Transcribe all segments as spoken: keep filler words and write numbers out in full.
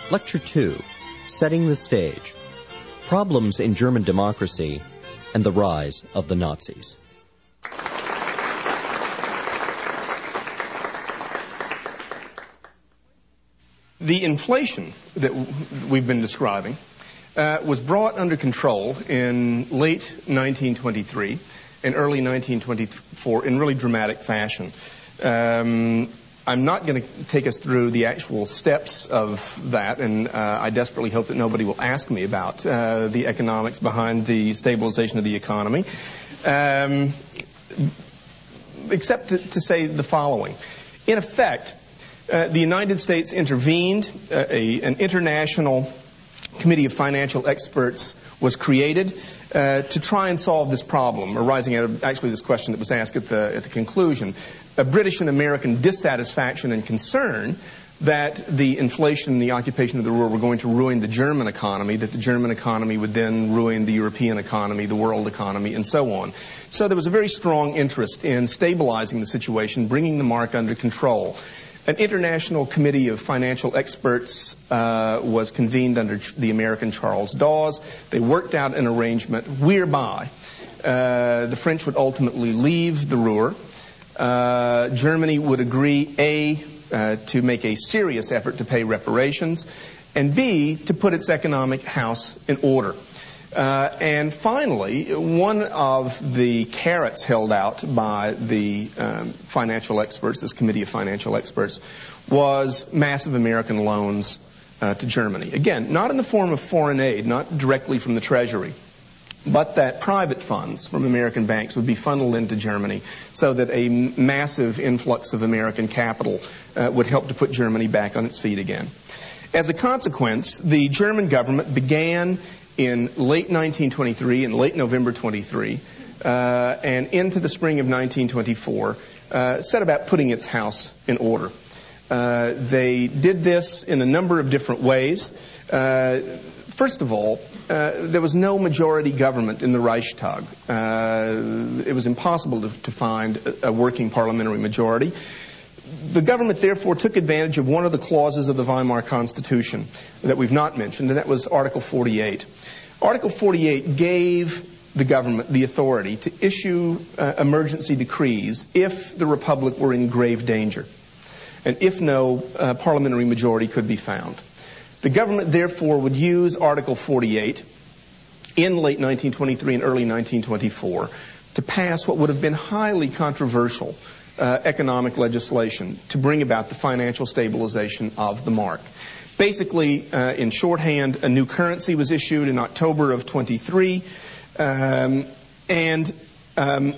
Lecture two, Setting the Stage, Problems in German Democracy and the Rise of the Nazis. The inflation that we've been describing uh, was brought under control in late nineteen twenty-three and early nineteen twenty-four in really dramatic fashion. Um, I'm not going to take us through the actual steps of that, and uh, I desperately hope that nobody will ask me about uh, the economics behind the stabilization of the economy, um, except to, to say the following. In effect, uh, the United States intervened. Uh, a, an international committee of financial experts was created uh, to try and solve this problem, arising out of actually this question that was asked at the, at the conclusion. A British and American dissatisfaction and concern that the inflation and the occupation of the ruhr were going to ruin the German economy, that the German economy would then ruin the European economy, the world economy, and so on. So there was a very strong interest in stabilizing the situation, bringing the mark under control. An international committee of financial experts uh, was convened under the American Charles Dawes. They worked out an arrangement whereby uh, the French would ultimately leave the ruhr. Uh, Germany would agree, A, uh, to make a serious effort to pay reparations, and B, to put its economic house in order. Uh, and finally, one of the carrots held out by the um, financial experts, this committee of financial experts, was massive American loans uh, to Germany. Again, not in the form of foreign aid, not directly from the Treasury, but that private funds from American banks would be funneled into Germany so that a massive influx of American capital uh, would help to put Germany back on its feet again. As a consequence, the German government began in late nineteen twenty-three and late November twenty-three uh, and into the spring of nineteen twenty-four uh, set about putting its house in order. Uh, they did this in a number of different ways. Uh, First of all, uh, there was no majority government in the Reichstag. Uh, it was impossible to, to find a, a working parliamentary majority. The government, therefore, took advantage of one of the clauses of the Weimar Constitution that we've not mentioned, and that was Article forty-eight. Article forty-eight gave the government the authority to issue uh, emergency decrees if the Republic were in grave danger, and if no uh, parliamentary majority could be found. The government, therefore, would use Article forty-eight in late nineteen twenty-three and early nineteen twenty-four to pass what would have been highly controversial uh, economic legislation to bring about the financial stabilization of the mark. Basically, uh, in shorthand, a new currency was issued in October of twenty-three, um, and um,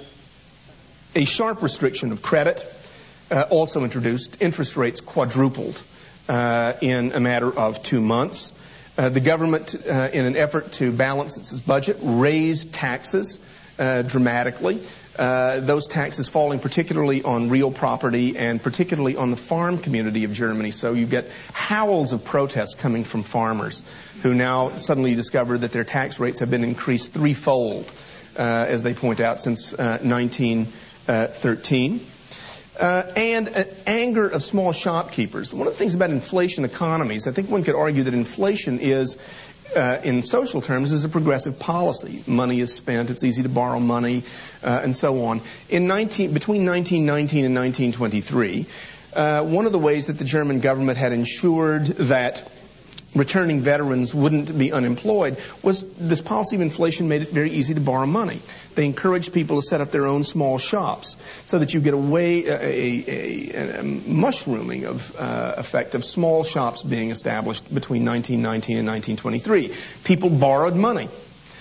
a sharp restriction of credit uh, also introduced. Interest rates quadrupled Uh, in a matter of two months. Uh, the government, uh, in an effort to balance its budget, raised taxes uh, dramatically. Uh, those taxes falling particularly on real property and particularly on the farm community of Germany. So you get howls of protest coming from farmers who now suddenly discover that their tax rates have been increased threefold, uh, as they point out, since uh, nineteen thirteen. Uh, and an anger of small shopkeepers. One of the things about inflation economies, I think one could argue that inflation is, uh, in social terms, is a progressive policy. Money is spent, it's easy to borrow money, uh, and so on. In nineteen, between nineteen nineteen and nineteen twenty-three, uh, one of the ways that the German government had ensured that returning veterans wouldn't be unemployed was this policy of inflation made it very easy to borrow money. They encouraged people to set up their own small shops so that you get away a, a, a, a mushrooming of uh, effect of small shops being established between nineteen nineteen and nineteen twenty-three. People borrowed money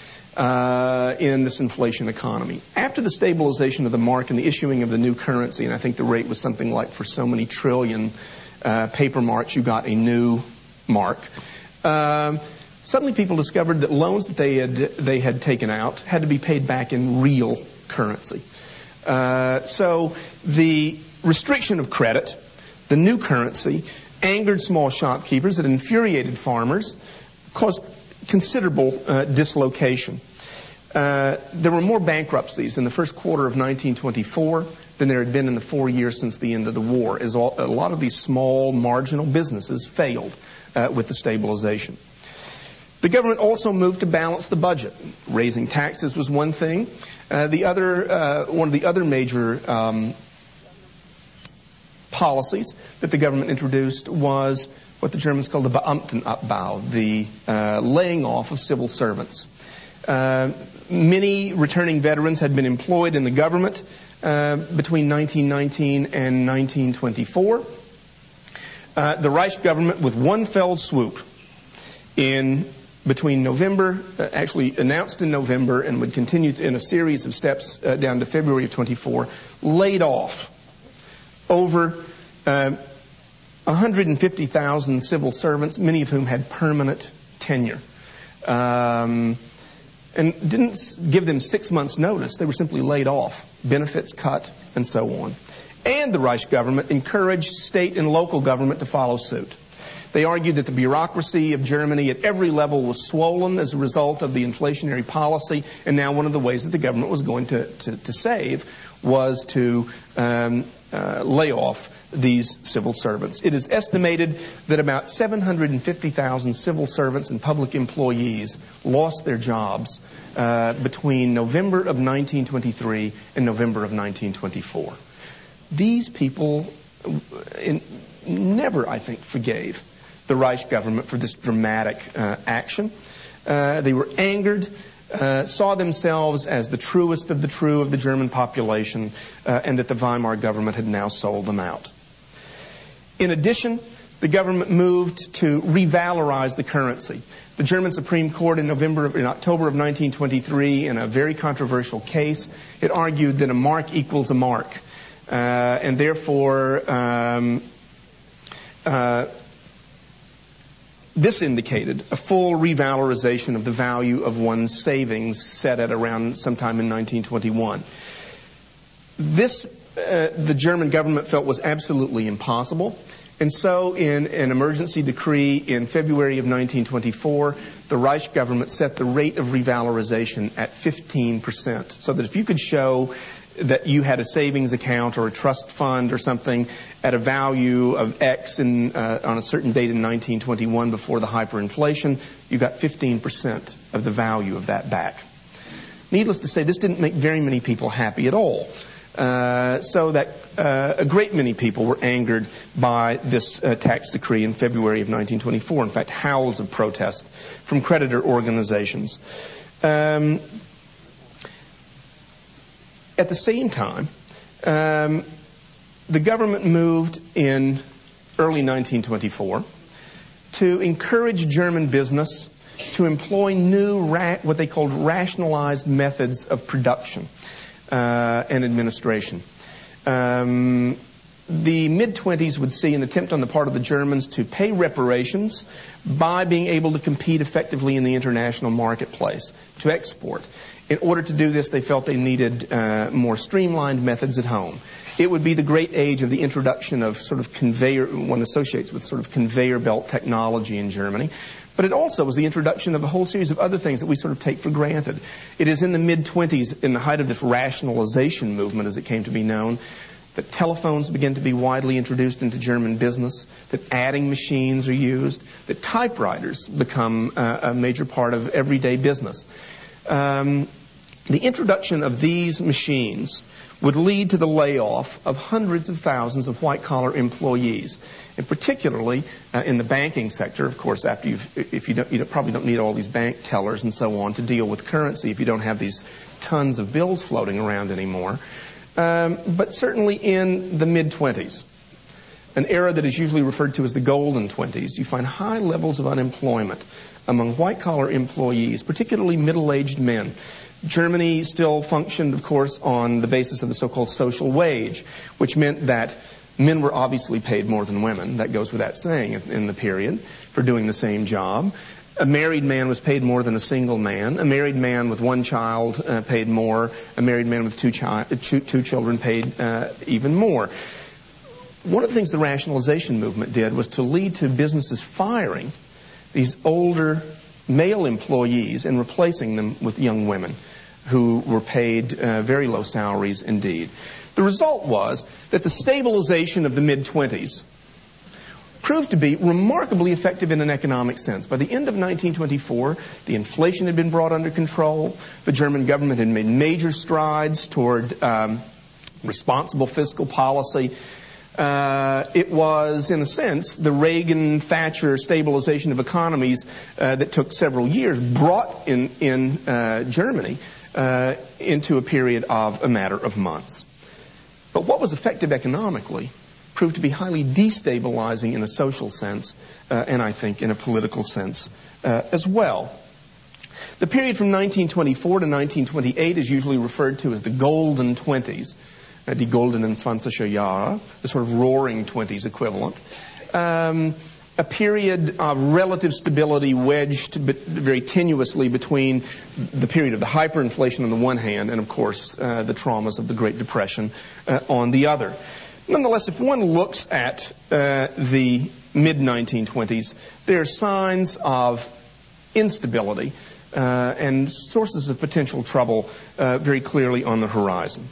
uh, in this inflation economy. After the stabilization of the mark and the issuing of the new currency, and I think the rate was something like for so many trillion uh, paper marks, you got a new mark. Um, suddenly people discovered that loans that they had they had taken out had to be paid back in real currency. Uh, so the restriction of credit, the new currency, angered small shopkeepers, it infuriated farmers, caused considerable uh, dislocation. Uh, there were more bankruptcies in the first quarter of nineteen twenty-four than there had been in the four years since the end of the war, as all, a lot of these small, marginal businesses failed uh, with the stabilization. The government also moved to balance the budget. Raising taxes was one thing. Uh, the other, uh, one of the other major um, policies that the government introduced was what the Germans called the Beamtenabbau, the uh, laying off of civil servants. Uh, many returning veterans had been employed in the government uh, between nineteen nineteen and nineteen twenty-four. Uh, the Reich government, with one fell swoop, in between November, uh, actually announced in November and would continue in a series of steps uh, down to February of twenty-four, laid off over uh, one hundred fifty thousand civil servants, many of whom had permanent tenure. Um, and didn't give them six months' notice. They were simply laid off, benefits cut, and so on. And the Reich government encouraged state and local government to follow suit. They argued that the bureaucracy of Germany at every level was swollen as a result of the inflationary policy, and now one of the ways that the government was going to, to, to save was to um, uh, lay off these civil servants. It is estimated that about seven hundred fifty thousand civil servants and public employees lost their jobs uh, between November of nineteen twenty-three and November of nineteen twenty-four. These people in, never, I think, forgave the Reich government for this dramatic uh, action. Uh, they were angered, uh, saw themselves as the truest of the true of the German population, uh, and that the Weimar government had now sold them out. In addition, the government moved to revalorize the currency. The German Supreme Court in November, in October of nineteen twenty-three, in a very controversial case, it argued that a mark equals a mark, uh, and therefore um, uh, this indicated a full revalorization of the value of one's savings set at around sometime in nineteen twenty-one. This, uh, the German government felt was absolutely impossible. And so in an emergency decree in February of nineteen twenty-four, the Reich government set the rate of revalorization at fifteen percent. So that if you could show that you had a savings account or a trust fund or something at a value of X in, uh, on a certain date in nineteen twenty-one before the hyperinflation, you got fifteen percent of the value of that back. Needless to say, this didn't make very many people happy at all. Uh, so that uh, a great many people were angered by this uh, tax decree in February of nineteen twenty-four. In fact, howls of protest from creditor organizations. Um, at the same time, um, the government moved in early nineteen twenty-four to encourage German business to employ new, ra- what they called rationalized methods of production uh, and administration. Um, the mid-twenties would see an attempt on the part of the Germans to pay reparations by being able to compete effectively in the international marketplace, to export. In order to do this, they felt they needed uh, more streamlined methods at home. It would be the great age of the introduction of sort of conveyor, one associates with sort of conveyor belt technology in Germany. But it also was the introduction of a whole series of other things that we sort of take for granted. It is in the mid-twenties, in the height of this rationalization movement, as it came to be known, that telephones begin to be widely introduced into German business, that adding machines are used, that typewriters become uh, a major part of everyday business. Um, the introduction of these machines would lead to the layoff of hundreds of thousands of white-collar employees, and particularly uh, in the banking sector. Of course, after you've, if you don't, you don't, probably don't need all these bank tellers and so on to deal with currency if you don't have these tons of bills floating around anymore. Um, but certainly in the mid-twenties, an era that is usually referred to as the golden twenties, you find high levels of unemployment among white-collar employees, particularly middle-aged men. Germany still functioned, of course, on the basis of the so-called social wage, which meant that men were obviously paid more than women. That goes without saying in the period for doing the same job. A married man was paid more than a single man. A married man with one child uh, paid more. A married man with two, chi- two, two children paid uh, even more. One of the things the rationalization movement did was to lead to businesses firing these older male employees and replacing them with young women. who were paid uh, very low salaries indeed. The result was that the stabilization of the mid-twenties proved to be remarkably effective in an economic sense. By the end of nineteen twenty-four, the inflation had been brought under control. The German government had made major strides toward um, responsible fiscal policy. Uh, it was, in a sense, the Reagan-Thatcher stabilization of economies uh, that took several years brought in, in uh, Germany uh, into a period of a matter of months. But what was effective economically proved to be highly destabilizing in a social sense, uh, and I think in a political sense uh, as well. The period from nineteen twenty-four to nineteen twenty-eight is usually referred to as the Golden Twenties, uh, die Goldenen Zwanziger Jahre, the sort of Roaring Twenties equivalent. Um, a period of relative stability wedged very tenuously between the period of the hyperinflation on the one hand and, of course, uh, the traumas of the Great Depression uh, on the other. Nonetheless, if one looks at uh, the mid nineteen twenties, there are signs of instability uh, and sources of potential trouble uh, very clearly on the horizon.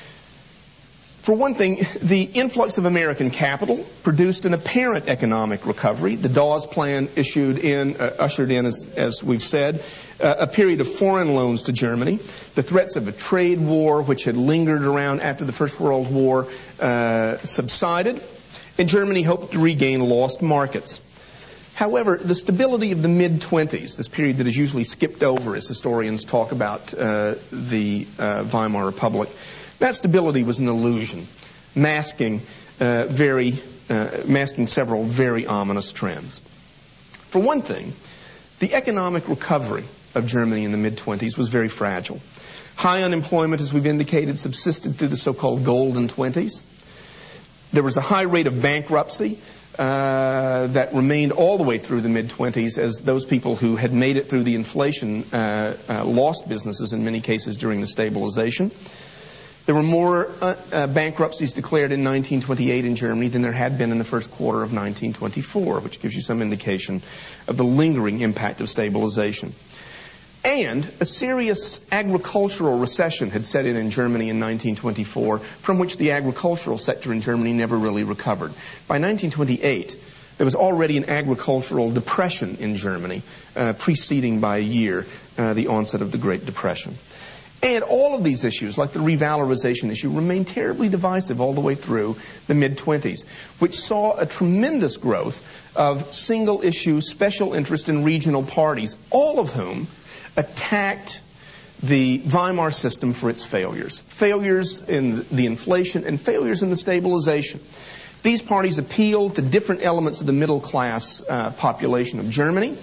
For one thing, the influx of American capital produced an apparent economic recovery. The Dawes Plan issued in, uh, ushered in, as, as we've said, uh, a period of foreign loans to Germany. The threats of a trade war, which had lingered around after the First World War, uh, subsided, and Germany hoped to regain lost markets. However, the stability of the mid-twenties, this period that is usually skipped over as historians talk about uh, the uh, Weimar Republic, that stability was an illusion, masking uh, very, uh, masking several very ominous trends. For one thing, the economic recovery of Germany in the mid-twenties was very fragile. High unemployment, as we've indicated, subsisted through the so-called Golden Twenties. There was a high rate of bankruptcy uh, that remained all the way through the mid-twenties, as those people who had made it through the inflation uh, uh, lost businesses in many cases during the stabilization. There were more uh, uh, bankruptcies declared in nineteen twenty-eight in Germany than there had been in the first quarter of nineteen twenty-four, which gives you some indication of the lingering impact of stabilization. And a serious agricultural recession had set in in Germany in nineteen twenty-four, from which the agricultural sector in Germany never really recovered. By nineteen twenty-eight, there was already an agricultural depression in Germany, uh, preceding by a year uh, the onset of the Great Depression. And all of these issues, like the revalorization issue, remained terribly divisive all the way through the mid-twenties, which saw a tremendous growth of single-issue, special interest and regional parties, all of whom attacked the Weimar system for its failures. Failures in the inflation and failures in the stabilization. These parties appealed to different elements of the middle-class uh, population of Germany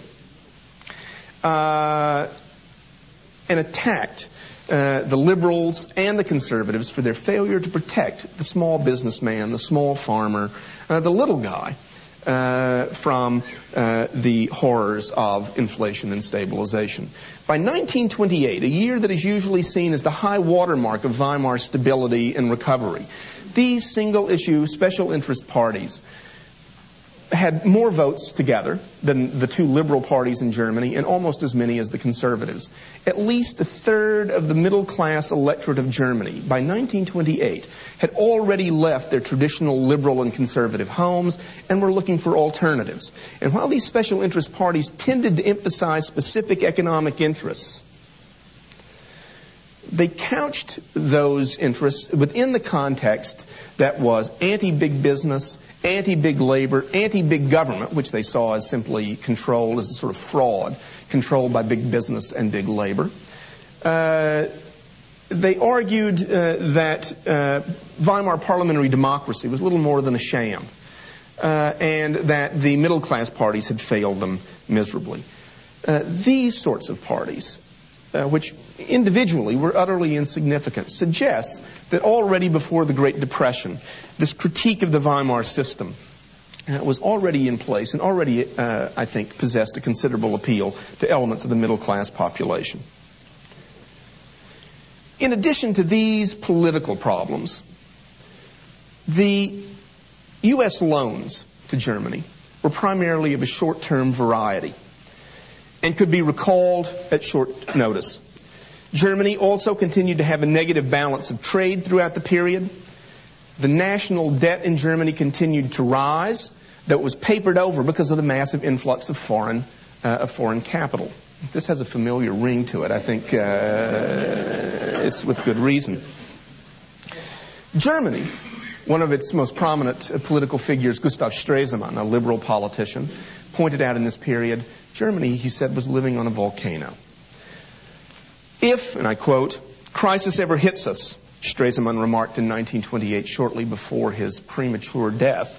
uh, and attacked Uh, the liberals and the conservatives for their failure to protect the small businessman, the small farmer, uh, the little guy uh, from uh, the horrors of inflation and stabilization. By nineteen twenty-eight, a year that is usually seen as the high watermark of Weimar stability and recovery, these single-issue special interest parties had more votes together than the two liberal parties in Germany, and almost as many as the conservatives. At least a third of the middle-class electorate of Germany, by nineteen twenty-eight, had already left their traditional liberal and conservative homes and were looking for alternatives. And while these special interest parties tended to emphasize specific economic interests, they couched those interests within the context that was anti-big business, anti-big labor, anti-big government, which they saw as simply controlled as a sort of fraud, controlled by big business and big labor. Uh, they argued uh, that uh, Weimar parliamentary democracy was little more than a sham, uh, and that the middle-class parties had failed them miserably. Uh, these sorts of parties, Uh, which individually were utterly insignificant, suggests that already before the Great Depression, this critique of the Weimar system uh, was already in place and already, uh, I think, possessed a considerable appeal to elements of the middle-class population. In addition to these political problems, the U S loans to Germany were primarily of a short-term variety and could be recalled at short notice. Germany also continued to have a negative balance of trade throughout the period. The national debt in Germany continued to rise, though it was papered over because of the massive influx of foreign, uh, of foreign capital. This has a familiar ring to it. I think uh, it's with good reason. Germany, one of its most prominent uh, political figures, Gustav Stresemann, a liberal politician, pointed out in this period, Germany, he said, was living on a volcano. If, and I quote, crisis ever hits us, Stresemann remarked in nineteen twenty-eight, shortly before his premature death,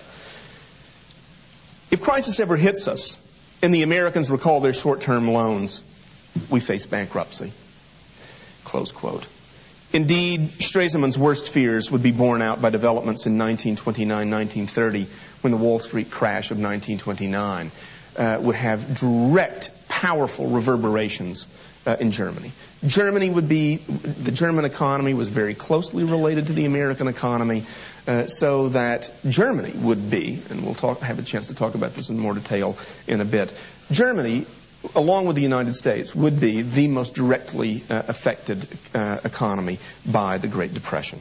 if crisis ever hits us, and the Americans recall their short-term loans, we face bankruptcy. Close quote. Indeed, Stresemann's worst fears would be borne out by developments in nineteen twenty-nine, nineteen thirty, when the Wall Street crash of nineteen twenty-nine uh, would have direct, powerful reverberations uh, in Germany. Germany would be, the German economy was very closely related to the American economy, uh, so that Germany would be, and we'll talk, have a chance to talk about this in more detail in a bit, Germany, along with the United States, would be the most directly uh, affected uh, economy by the Great Depression.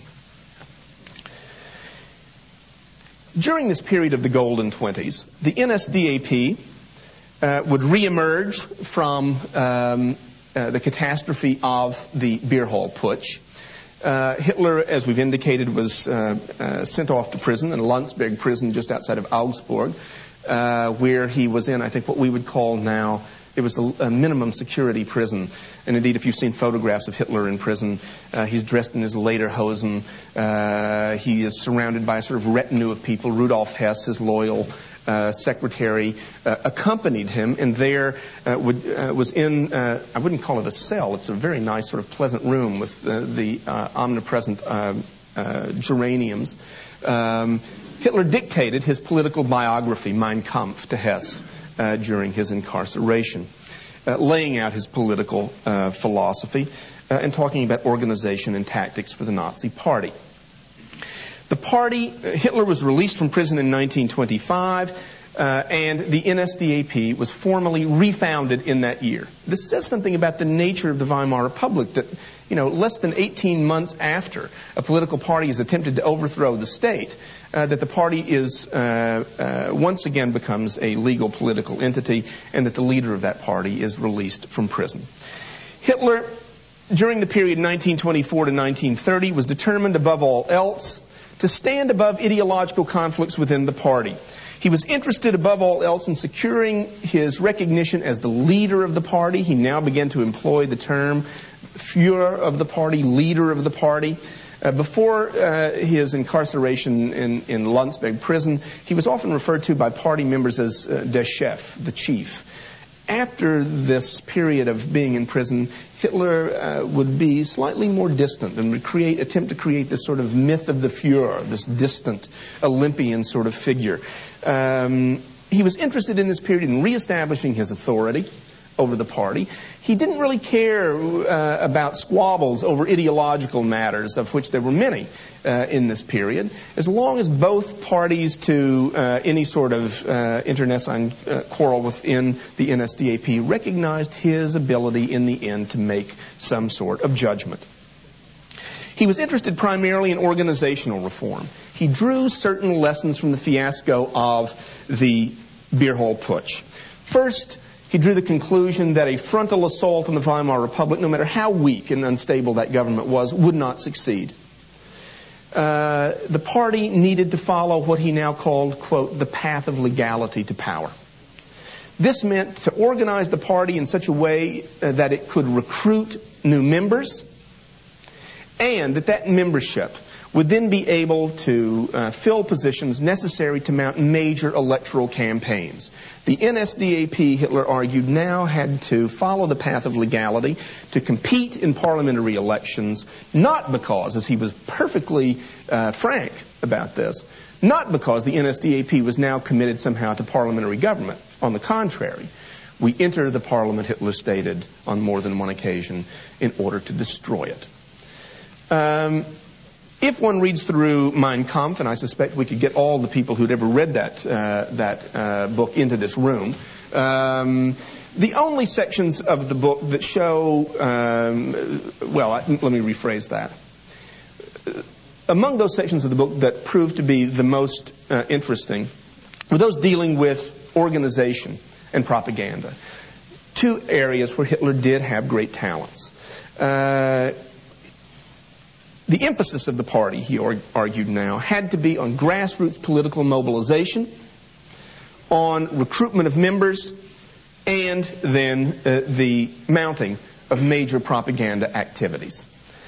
During this period of the Golden Twenties, the N S D A P uh, would reemerge from um, uh, the catastrophe of the beer hall putsch. Uh, Hitler, as we've indicated, was uh, uh, sent off to prison, in Landsberg prison just outside of Augsburg, uh, where he was in, I think, what we would call now, it was a, a minimum security prison. And indeed, if you've seen photographs of Hitler in prison, uh, he's dressed in his lederhosen. Uh, he is surrounded by a sort of retinue of people. Rudolf Hess, his loyal uh, secretary, uh, accompanied him, and there uh, would, uh, was in, uh, I wouldn't call it a cell. It's a very nice sort of pleasant room with uh, the uh, omnipresent uh, uh, geraniums. Um, Hitler dictated his political biography, Mein Kampf, to Hess uh, during his incarceration, uh, laying out his political uh, philosophy uh, and talking about organization and tactics for the Nazi Party. The party, uh, Hitler was released from prison in nineteen twenty-five, uh, and the N S D A P was formally refounded in that year. This says something about the nature of the Weimar Republic, that, you know, less than eighteen months after a political party has attempted to overthrow the state, uh, that the party is uh, uh, once again becomes a legal political entity, and that the leader of that party is released from prison. Hitler, during the period nineteen twenty-four to nineteen thirty, was determined above all else to stand above ideological conflicts within the party. He was interested above all else in securing his recognition as the leader of the party. He now began to employ the term Führer of the party, leader of the party. Uh, before uh, his incarceration in, in Landsberg prison, he was often referred to by party members as uh, der Chef, the chief. After this period of being in prison, Hitler uh, would be slightly more distant and would create, attempt to create this sort of myth of the Führer, this distant Olympian sort of figure. Um, he was interested in this period in reestablishing his authority over the party. He didn't really care uh, about squabbles over ideological matters, of which there were many uh, in this period, as long as both parties to uh, any sort of uh, internecine uh, quarrel within the N S D A P recognized his ability in the end to make some sort of judgment. He was interested primarily in organizational reform. He drew certain lessons from the fiasco of the beer hall putsch. First, he drew the conclusion that a frontal assault on the Weimar Republic, no matter how weak and unstable that government was, would not succeed. Uh, the party needed to follow what he now called, quote, the path of legality to power. This meant to organize the party in such a way uh, that it could recruit new members, and that that membership would then be able to uh, fill positions necessary to mount major electoral campaigns. The N S D A P, Hitler argued, now had to follow the path of legality to compete in parliamentary elections, not because, as he was perfectly uh, frank about this, not because the N S D A P was now committed somehow to parliamentary government. On the contrary, we enter the parliament, Hitler stated on more than one occasion, in order to destroy it. Um, If one reads through Mein Kampf, and I suspect we could get all the people who'd ever read that uh, that uh, book into this room, um, The only sections of the book that show, um, well, I, let me rephrase that. Among those sections of the book that proved to be the most uh, interesting were those dealing with organization and propaganda. Two areas where Hitler did have great talents. Uh, the emphasis of the party, he argued now, had to be on grassroots political mobilization, on recruitment of members, and then uh, the mounting of major propaganda activities.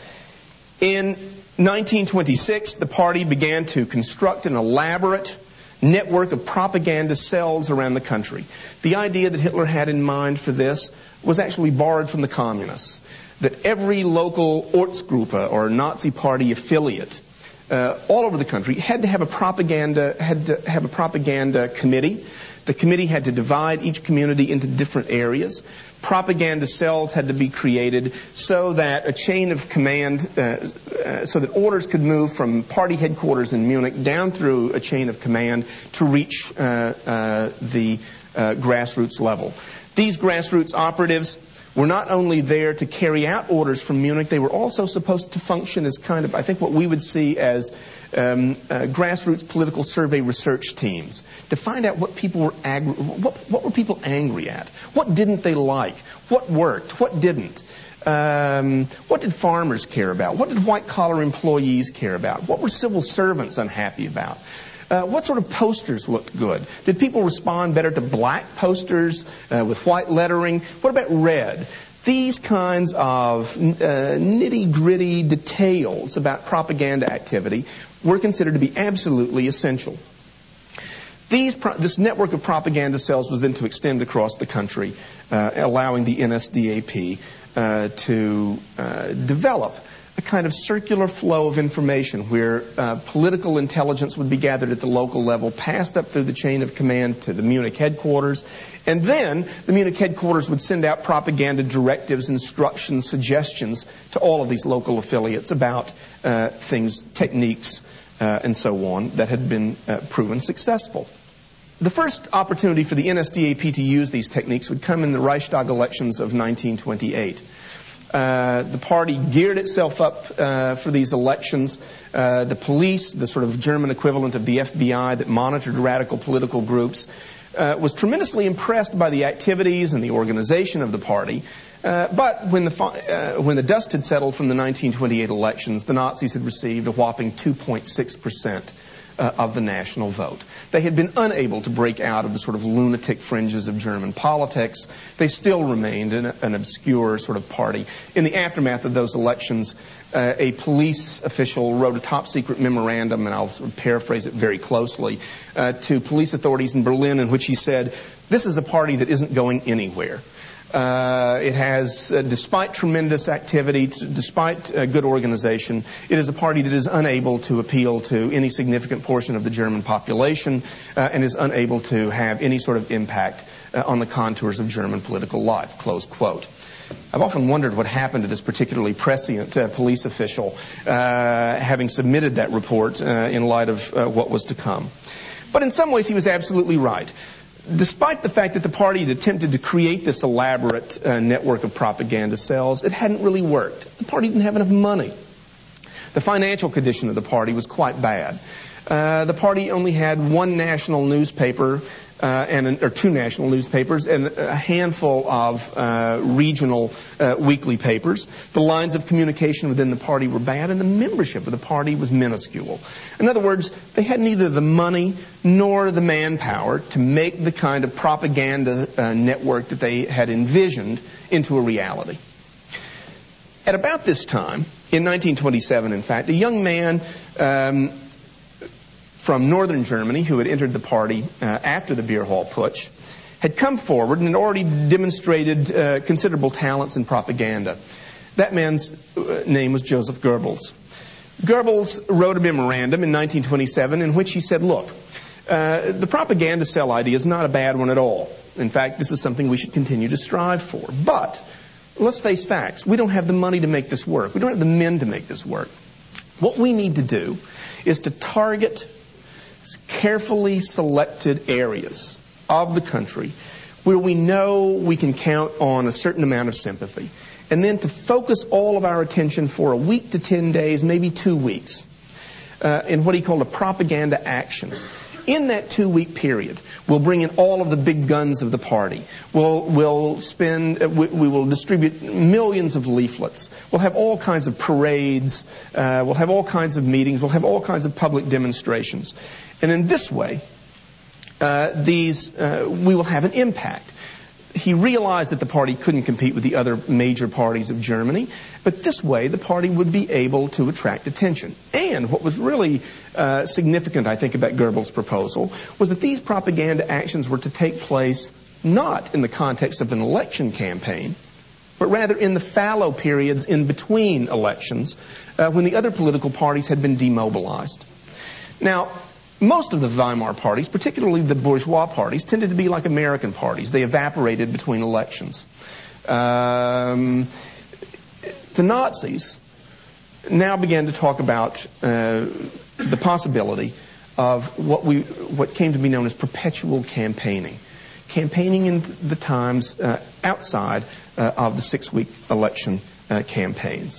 In nineteen twenty-six, the party began to construct an elaborate network of propaganda cells around the country. The idea that Hitler had in mind for this was actually borrowed from the communists, that every local Ortsgruppe or Nazi party affiliate uh, all over the country had to have a propaganda had to have a propaganda committee. The committee had to divide each community into different areas. Propaganda cells had to be created so that a chain of command, uh, uh, so that orders could move from party headquarters in Munich down through a chain of command to reach uh, uh, the uh, grassroots level. These grassroots operatives were not only there to carry out orders from Munich, they were also supposed to function as kind of, I think, what we would see as um, uh, grassroots political survey research teams, to find out what people were ag- what, what were people angry at, what didn't they like, what worked, what didn't. Um, what did farmers care about? What did white-collar employees care about? What were civil servants unhappy about? Uh, what sort of posters looked good? Did people respond better to black posters uh, with white lettering? What about red? These kinds of uh, nitty-gritty details about propaganda activity were considered to be absolutely essential. These pro- this network of propaganda cells was then to extend across the country, uh, allowing the N S D A P uh, to uh, develop a kind of circular flow of information where uh, political intelligence would be gathered at the local level, passed up through the chain of command to the Munich headquarters, and then the Munich headquarters would send out propaganda directives, instructions, suggestions to all of these local affiliates about uh, things, techniques, uh, and so on that had been uh, proven successful. The first opportunity for the N S D A P to use these techniques would come in the Reichstag elections of nineteen twenty-eight. Uh, the party geared itself up uh, for these elections. Uh, the police, the sort of German equivalent of the F B I that monitored radical political groups, uh, was tremendously impressed by the activities and the organization of the party. Uh, but when the uh, when the dust had settled from the nineteen twenty-eight elections, the Nazis had received a whopping two point six percent uh, of the national vote. They had been unable to break out of the sort of lunatic fringes of German politics. They still remained an, an obscure sort of party. In the aftermath of those elections, uh, a police official wrote a top-secret memorandum, and I'll sort of paraphrase it very closely, uh, to police authorities in Berlin, in which he said, "This is a party that isn't going anywhere. Uh, it has, uh, despite tremendous activity, t- despite uh, good organization, it is a party that is unable to appeal to any significant portion of the German population uh, and is unable to have any sort of impact uh, on the contours of German political life," close quote. I've often wondered what happened to this particularly prescient uh, police official, uh, having submitted that report uh, in light of uh, what was to come. But in some ways, he was absolutely right. Despite the fact that the party had attempted to create this elaborate uh, network of propaganda cells, it hadn't really worked. The party didn't have enough money. The financial condition of the party was quite bad. Uh, the party only had one national newspaper, uh, and an, or two national newspapers, and a handful of uh, regional uh, weekly papers. The lines of communication within the party were bad, and the membership of the party was minuscule. In other words, they had neither the money nor the manpower to make the kind of propaganda uh, network that they had envisioned into a reality. At about this time, in nineteen twenty-seven, in fact, a young man um, from northern Germany who had entered the party uh, after the beer hall putsch had come forward and had already demonstrated uh, considerable talents in propaganda. That man's uh, name was Joseph Goebbels. Goebbels wrote a memorandum in nineteen twenty-seven in which he said, look, uh, the propaganda cell idea is not a bad one at all. In fact, this is something we should continue to strive for. But let's face facts. We don't have the money to make this work. We don't have the men to make this work. What we need to do is to target carefully selected areas of the country where we know we can count on a certain amount of sympathy, and then to focus all of our attention for a week to ten days, maybe two weeks, uh, in what he called a propaganda action. In that two-week period, we'll bring in all of the big guns of the party. We'll, we'll spend, uh, we, we will distribute millions of leaflets. We'll have all kinds of parades. Uh, we'll have all kinds of meetings. We'll have all kinds of public demonstrations. And in this way, uh, these, uh, we will have an impact. He realized that the party couldn't compete with the other major parties of Germany, but this way the party would be able to attract attention. And what was really uh, significant, I think, about Goebbels' proposal was that these propaganda actions were to take place not in the context of an election campaign, but rather in the fallow periods in between elections uh, when the other political parties had been demobilized. Now, most of the Weimar parties, particularly the bourgeois parties, tended to be like American parties. They evaporated between elections. Um, the Nazis now began to talk about uh, the possibility of what we what came to be known as perpetual campaigning. Campaigning in the times uh, outside uh, of the six-week election uh, campaigns.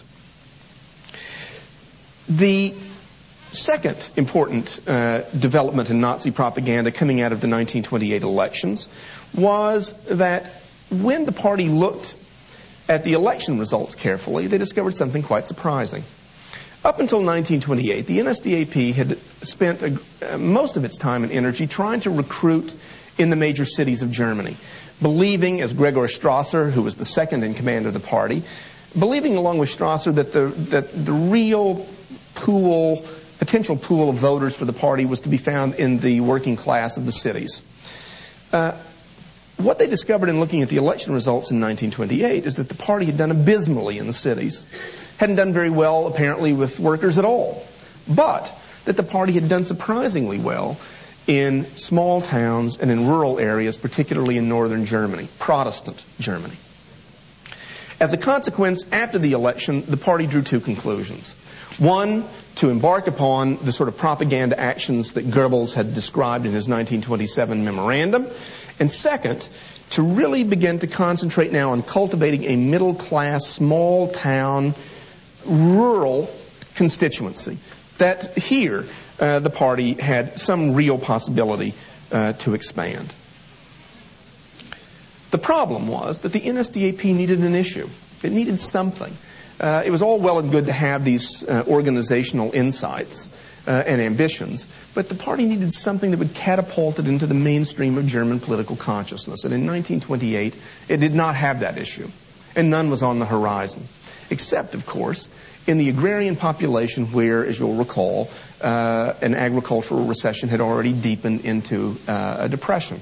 The second important uh, development in Nazi propaganda coming out of the nineteen twenty-eight elections was that when the party looked at the election results carefully, they discovered something quite surprising. Up until nineteen twenty-eight, the N S D A P had spent a, uh, most of its time and energy trying to recruit in the major cities of Germany, believing, as Gregor Strasser, who was the second in command of the party, believing along with Strasser that the, that the real pool potential pool of voters for the party was to be found in the working class of the cities. Uh, what they discovered in looking at the election results in nineteen twenty-eight is that the party had done abysmally in the cities. Hadn't done very well, apparently, with workers at all. But that the party had done surprisingly well in small towns and in rural areas, particularly in northern Germany, Protestant Germany. As a consequence, after the election, the party drew two conclusions. One, to embark upon the sort of propaganda actions that Goebbels had described in his nineteen twenty-seven memorandum. And second, to really begin to concentrate now on cultivating a middle-class, small-town, rural constituency. That here, uh, the party had some real possibility uh, to expand. The problem was that the N S D A P needed an issue. It needed something. Uh, it was all well and good to have these uh, organizational insights uh, and ambitions, but the party needed something that would catapult it into the mainstream of German political consciousness. And in nineteen twenty-eight, it did not have that issue, and none was on the horizon, except, of course, in the agrarian population where, as you'll recall, uh, an agricultural recession had already deepened into uh, a depression.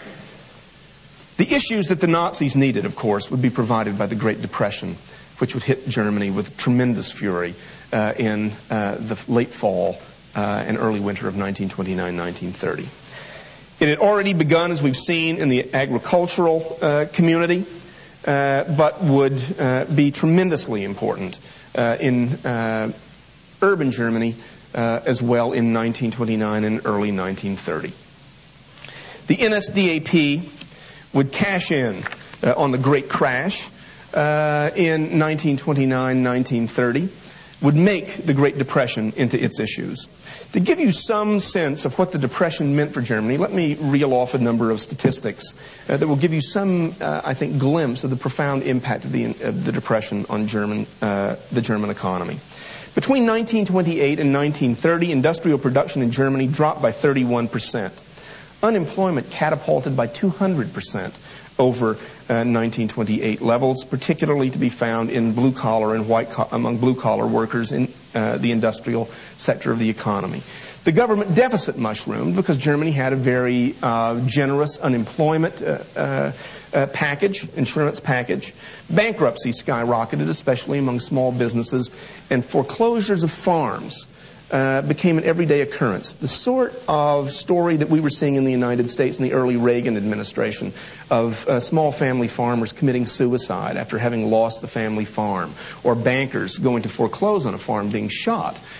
The issues that the Nazis needed, of course, would be provided by the Great Depression, which would hit Germany with tremendous fury uh, in uh, the late fall uh, and early winter of nineteen twenty-nine nineteen thirty. It had already begun, as we've seen, in the agricultural uh, community, uh, but would uh, be tremendously important uh, in uh, urban Germany uh, as well in nineteen twenty-nine and early nineteen thirty. The N S D A P would cash in uh, on the Great Crash uh, in nineteen twenty-nine nineteen thirty, would make the Great Depression into its issues. To give you some sense of what the Depression meant for Germany, let me reel off a number of statistics uh, that will give you some, uh, I think, glimpse of the profound impact of the, of the Depression on German, uh, the German economy. Between nineteen twenty-eight and nineteen thirty, industrial production in Germany dropped by thirty-one percent. Unemployment catapulted by two hundred percent over uh, nineteen twenty-eight levels, particularly to be found in blue-collar and white co- among blue-collar workers in uh, the industrial sector of the economy. The government deficit mushroomed because Germany had a very uh, generous unemployment uh, uh, uh, package, insurance package. Bankruptcy skyrocketed, especially among small businesses, and foreclosures of farms Uh, became an everyday occurrence. The sort of story that we were seeing in the United States in the early Reagan administration of uh, small family farmers committing suicide after having lost the family farm, or bankers going to foreclose on a farm being shot.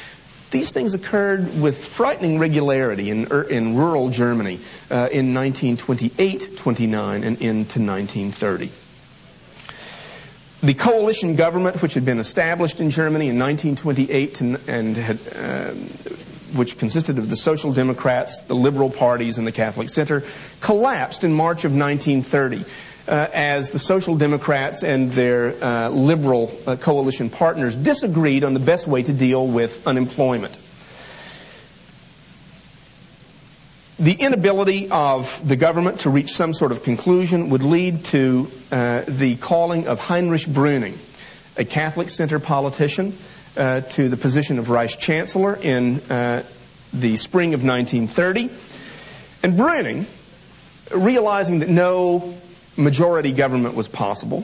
These things occurred with frightening regularity in, in rural Germany uh, in nineteen twenty-eight twenty-nine and into nineteen thirty. The coalition government, which had been established in Germany in nineteen twenty-eight and had, uh, which consisted of the Social Democrats, the Liberal parties, and the Catholic Center, collapsed in March of nineteen thirty uh, as the Social Democrats and their uh, Liberal uh, coalition partners disagreed on the best way to deal with unemployment. The inability of the government to reach some sort of conclusion would lead to uh, the calling of Heinrich Brüning, a Catholic Center politician, uh, to the position of Reich Chancellor in uh, the spring of nineteen thirty. And Brüning, realizing that no majority government was possible,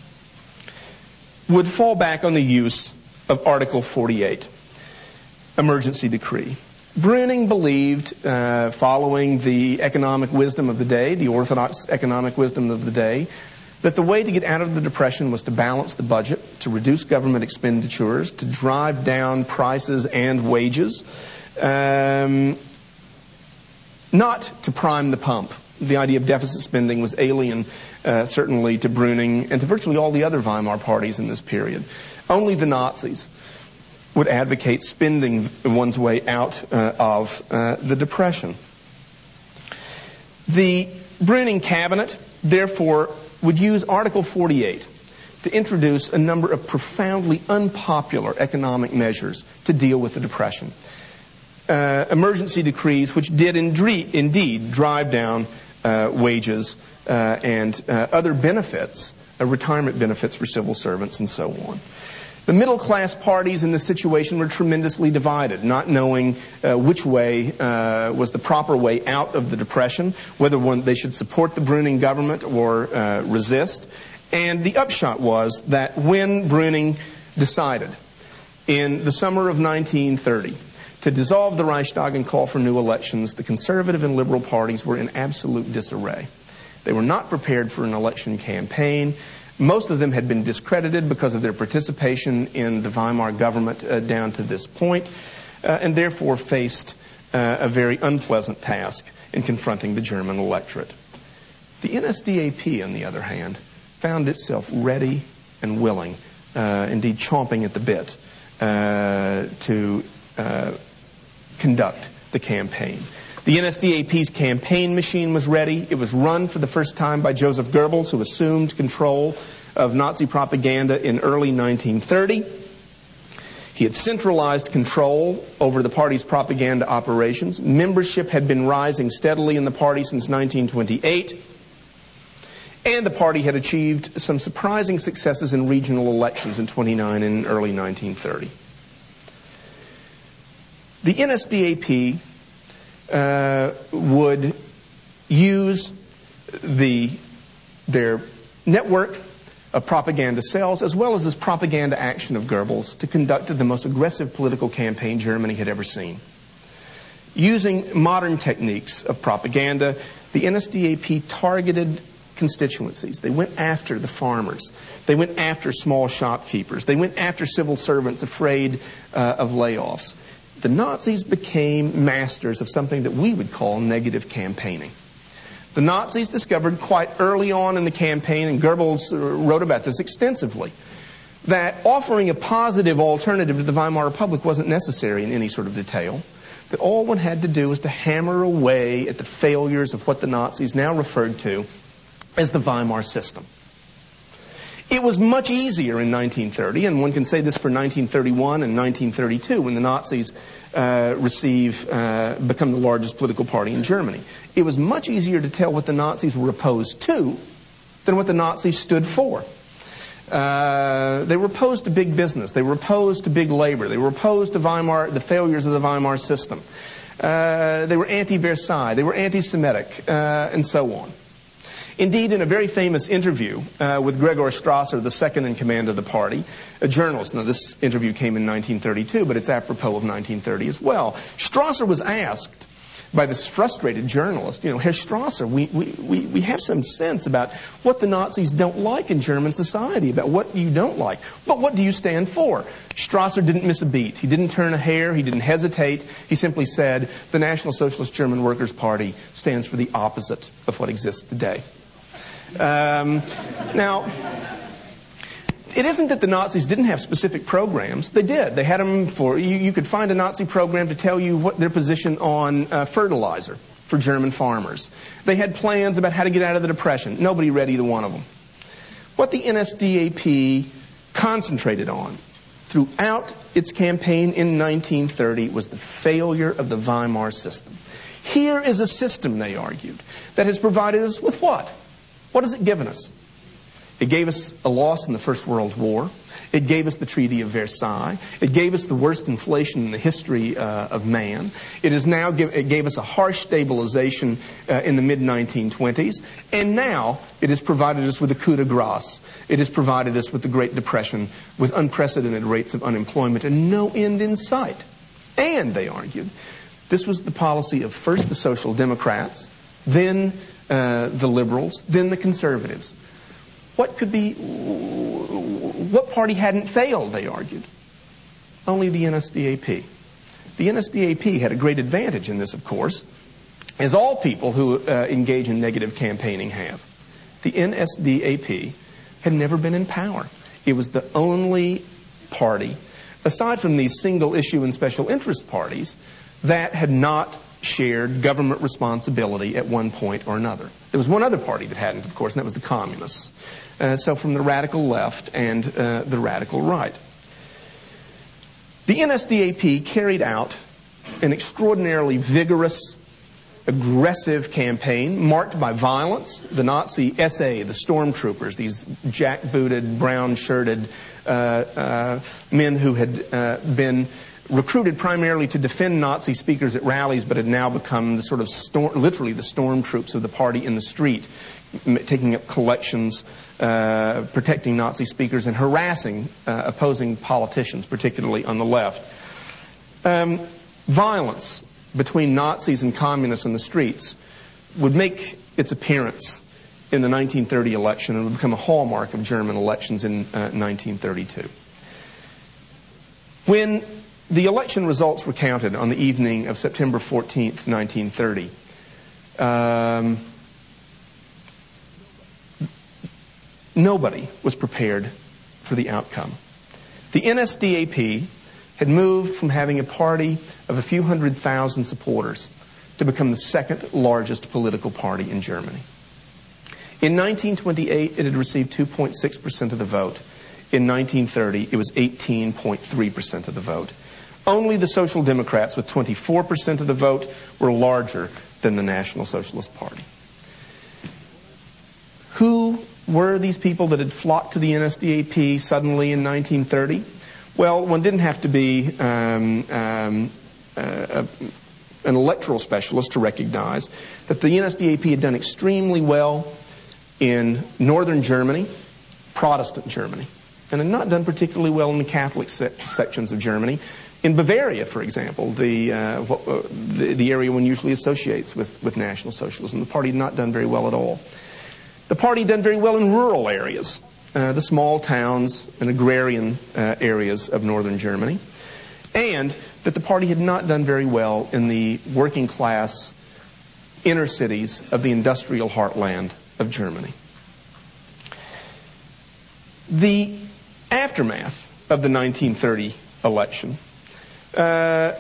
would fall back on the use of Article forty-eight, emergency decree. Brüning believed, uh, following the economic wisdom of the day, the orthodox economic wisdom of the day, that the way to get out of the Depression was to balance the budget, to reduce government expenditures, to drive down prices and wages, um, not to prime the pump. The idea of deficit spending was alien, uh, certainly to Brüning and to virtually all the other Weimar parties in this period. Only the Nazis would advocate spending one's way out uh, of uh, the Depression. The Brüning cabinet, therefore, would use Article forty-eight to introduce a number of profoundly unpopular economic measures to deal with the Depression. Uh, emergency decrees which did indre- indeed drive down uh, wages uh, and uh, other benefits, uh, retirement benefits for civil servants and so on. The middle-class parties in this situation were tremendously divided, not knowing uh, which way uh, was the proper way out of the Depression, whether one, they should support the Brüning government or uh, resist. And the upshot was that when Brüning decided in the summer of nineteen thirty to dissolve the Reichstag and call for new elections, the conservative and liberal parties were in absolute disarray. They were not prepared for an election campaign. Most of them had been discredited because of their participation in the Weimar government uh, down to this point, uh, and therefore faced uh, a very unpleasant task in confronting the German electorate. The N S D A P, on the other hand, found itself ready and willing, uh, indeed chomping at the bit, uh, to uh, conduct the campaign. The N S D A P's campaign machine was ready. It was run for the first time by Joseph Goebbels, who assumed control of Nazi propaganda in early nineteen thirty. He had centralized control over the party's propaganda operations. Membership had been rising steadily in the party since nineteen twenty-eight. And the party had achieved some surprising successes in regional elections in twenty-nine and early nineteen thirty. The N S D A P Uh, would use the their network of propaganda cells as well as this propaganda action of Goebbels to conduct the most aggressive political campaign Germany had ever seen. Using modern techniques of propaganda, the N S D A P targeted constituencies. They went after the farmers. They went after small shopkeepers. They went after civil servants afraid uh, of layoffs. The Nazis became masters of something that we would call negative campaigning. The Nazis discovered quite early on in the campaign, and Goebbels wrote about this extensively, that offering a positive alternative to the Weimar Republic wasn't necessary in any sort of detail, that all one had to do was to hammer away at the failures of what the Nazis now referred to as the Weimar system. It was much easier in nineteen thirty, and one can say this for nineteen thirty-one and nineteen thirty-two, when the Nazis uh, receive, uh, become the largest political party in Germany. It was much easier to tell what the Nazis were opposed to than what the Nazis stood for. Uh, they were opposed to big business. They were opposed to big labor. They were opposed to Weimar, the failures of the Weimar system. Uh, they were anti-Versailles. They were anti-Semitic, uh, and so on. Indeed, in a very famous interview uh, with Gregor Strasser, the second in command of the party, a journalist. Now, this interview came in nineteen thirty-two, but it's apropos of nineteen thirty as well. Strasser was asked by this frustrated journalist, you know, Herr Strasser, we, we, we, we have some sense about what the Nazis don't like in German society, about what you don't like. But what do you stand for? Strasser didn't miss a beat. He didn't turn a hair. He didn't hesitate. He simply said, the National Socialist German Workers' Party stands for the opposite of what exists today. Um, now... It isn't that the Nazis didn't have specific programs. They did. They had them for, you, you could find a Nazi program to tell you what their position on uh, fertilizer for German farmers. They had plans about how to get out of the Depression. Nobody read either one of them. What the N S D A P concentrated on throughout its campaign in nineteen thirty was the failure of the Weimar system. Here is a system, they argued, that has provided us with what? What has it given us? It gave us a loss in the First World War. It gave us the Treaty of Versailles. It gave us the worst inflation in the history uh, of man. It is now give, it gave us a harsh stabilization uh, in the mid nineteen twenties. And now it has provided us with a coup de grace. It has provided us with the Great Depression, with unprecedented rates of unemployment and no end in sight. And, they argued, this was the policy of first the Social Democrats, then uh, the Liberals, then the Conservatives. What could be, what party hadn't failed, they argued? Only the N S D A P. The N S D A P had a great advantage in this, of course, as all people who uh, engage in negative campaigning have. The N S D A P had never been in power. It was the only party, aside from these single issue and special interest parties, that had not shared government responsibility at one point or another. There was one other party that hadn't, of course, and that was the Communists. Uh, so from the radical left and uh, the radical right. The N S D A P carried out an extraordinarily vigorous, aggressive campaign marked by violence. The Nazi S A, the stormtroopers, these jack-booted, brown-shirted uh, uh, men who had uh, been recruited primarily to defend Nazi speakers at rallies, but had now become the sort of storm, literally the storm troops of the party in the street, taking up collections, uh, protecting Nazi speakers, and harassing uh, opposing politicians, particularly on the left. Um, violence between Nazis and communists in the streets would make its appearance in the nineteen thirty election and would become a hallmark of German elections in uh, nineteen thirty-two. When the election results were counted on the evening of September fourteenth, nineteen thirty, um, nobody was prepared for the outcome. The N S D A P had moved from having a party of a few hundred thousand supporters to become the second largest political party in Germany. In nineteen twenty-eight, it had received two point six percent of the vote. In nineteen thirty, it was eighteen point three percent of the vote. Only the Social Democrats, with twenty-four percent of the vote, were larger than the National Socialist Party. Who were these people that had flocked to the N S D A P suddenly in nineteen thirty? Well, one didn't have to be um, um, uh, an electoral specialist to recognize that the N S D A P had done extremely well in northern Germany, Protestant Germany, and had not done particularly well in the Catholic se- sections of Germany. In Bavaria, for example, the, uh, what, uh, the the area one usually associates with, with National Socialism, the party had not done very well at all. The party had done very well in rural areas, uh, the small towns and agrarian uh, areas of northern Germany, and that the party had not done very well in the working class inner cities of the industrial heartland of Germany. The aftermath of the nineteen thirty election uh,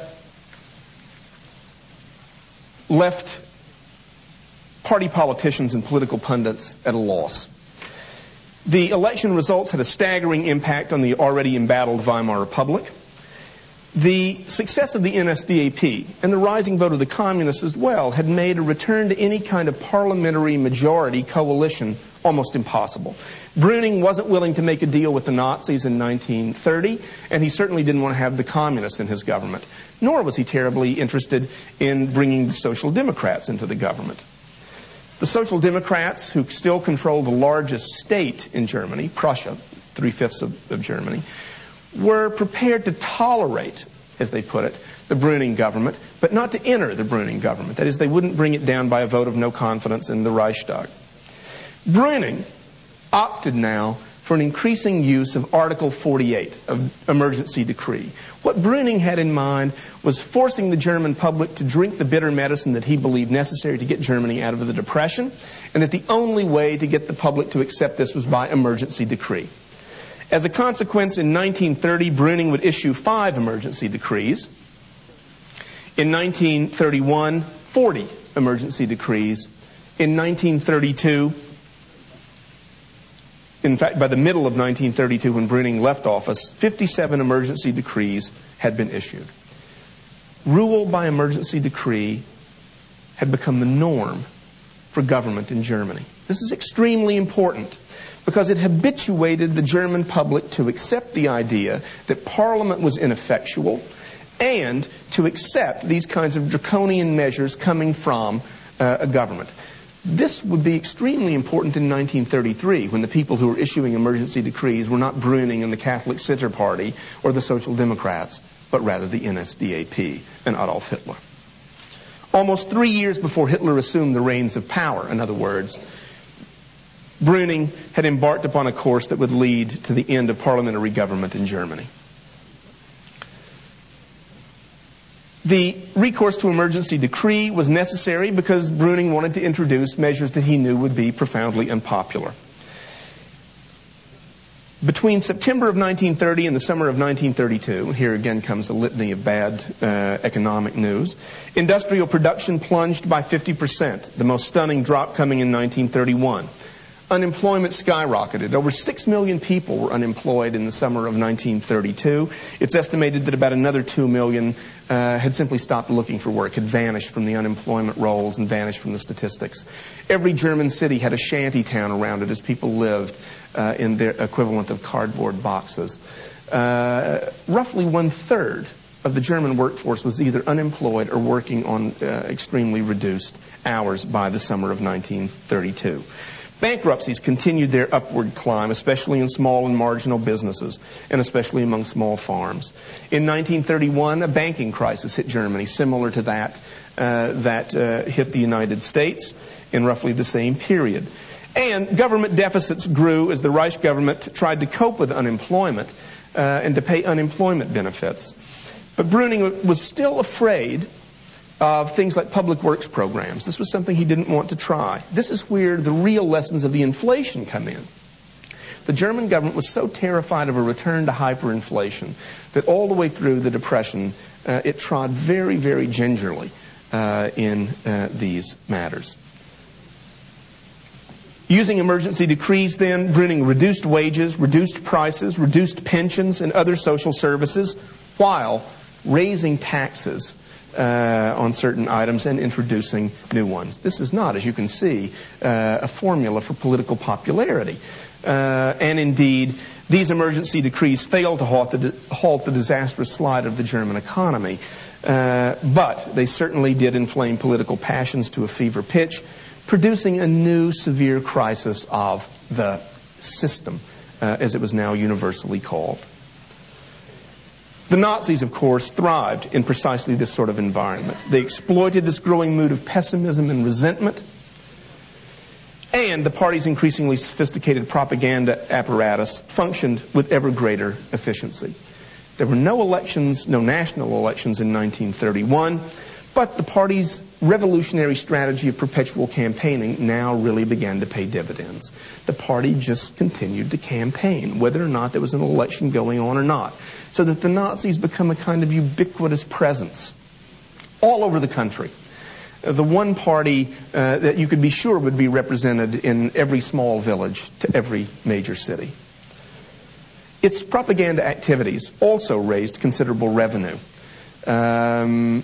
left party politicians and political pundits at a loss. The election results had a staggering impact on the already embattled Weimar Republic. The success of the N S D A P and the rising vote of the communists as well had made a return to any kind of parliamentary majority coalition almost impossible. Brüning wasn't willing to make a deal with the Nazis in nineteen thirty, and he certainly didn't want to have the communists in his government, nor was he terribly interested in bringing the Social Democrats into the government. The Social Democrats, who still controlled the largest state in Germany, Prussia, three-fifths of, of Germany, were prepared to tolerate, as they put it, the Brüning government, but not to enter the Brüning government. That is, they wouldn't bring it down by a vote of no confidence in the Reichstag. Brüning opted now for an increasing use of Article forty-eight of emergency decree. What Brüning had in mind was forcing the German public to drink the bitter medicine that he believed necessary to get Germany out of the Depression, and that the only way to get the public to accept this was by emergency decree. As a consequence, in nineteen thirty, Brüning would issue five emergency decrees. In nineteen thirty-one, forty emergency decrees. In nineteen thirty-two, in fact, by the middle of nineteen thirty-two, when Brüning left office, fifty-seven emergency decrees had been issued. Rule by emergency decree had become the norm for government in Germany. This is extremely important because it habituated the German public to accept the idea that Parliament was ineffectual and to accept these kinds of draconian measures coming from uh, a government. This would be extremely important in nineteen thirty-three, when the people who were issuing emergency decrees were not Brüning and the Catholic Center Party or the Social Democrats, but rather the N S D A P and Adolf Hitler. Almost three years before Hitler assumed the reins of power, in other words, Brüning had embarked upon a course that would lead to the end of parliamentary government in Germany. The recourse to emergency decree was necessary because Brüning wanted to introduce measures that he knew would be profoundly unpopular. Between September of nineteen thirty and the summer of nineteen thirty-two, here again comes a litany of bad uh, economic news, industrial production plunged by fifty percent, the most stunning drop coming in nineteen thirty-one. Unemployment skyrocketed. Over six million people were unemployed in the summer of nineteen thirty-two. It's estimated that about another two million uh, had simply stopped looking for work, had vanished from the unemployment rolls and vanished from the statistics. Every German city had a shanty town around it as people lived uh, in their equivalent of cardboard boxes. Uh, roughly one-third of the German workforce was either unemployed or working on uh, extremely reduced hours by the summer of nineteen thirty-two. Bankruptcies continued their upward climb, especially in small and marginal businesses, and especially among small farms. In nineteen thirty-one, a banking crisis hit Germany, similar to that uh, that uh, hit the United States in roughly the same period. And government deficits grew as the Reich government tried to cope with unemployment uh, and to pay unemployment benefits. But Brüning was still afraid of things like public works programs. This was something he didn't want to try. This is where the real lessons of the inflation come in. The German government was so terrified of a return to hyperinflation that all the way through the Depression, uh, it trod very, very gingerly uh, in uh, these matters. Using emergency decrees then, Brüning reduced wages, reduced prices, reduced pensions and other social services, while raising taxes Uh, on certain items and introducing new ones. This is not, as you can see, uh, a formula for political popularity. Uh, and indeed, these emergency decrees failed to halt the, halt the disastrous slide of the German economy. Uh, but they certainly did inflame political passions to a fever pitch, producing a new severe crisis of the system, uh, as it was now universally called. The Nazis, of course, thrived in precisely this sort of environment. They exploited this growing mood of pessimism and resentment, and the party's increasingly sophisticated propaganda apparatus functioned with ever greater efficiency. There were no elections, no national elections in nineteen thirty-one, but the party's revolutionary strategy of perpetual campaigning now really began to pay dividends. The party just continued to campaign, whether or not there was an election going on or not, so that the Nazis become a kind of ubiquitous presence all over the country. Uh, the one party uh, that you could be sure would be represented in every small village to every major city. Its propaganda activities also raised considerable revenue. Um,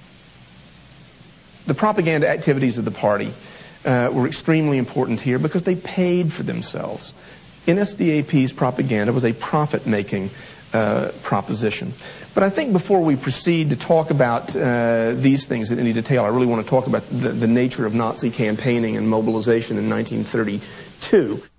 the propaganda activities of the party uh, were extremely important here because they paid for themselves. N S D A P's propaganda was a profit-making uh, proposition. But I think before we proceed to talk about uh, these things in any detail, I really want to talk about the, the nature of Nazi campaigning and mobilization in nineteen thirty-two.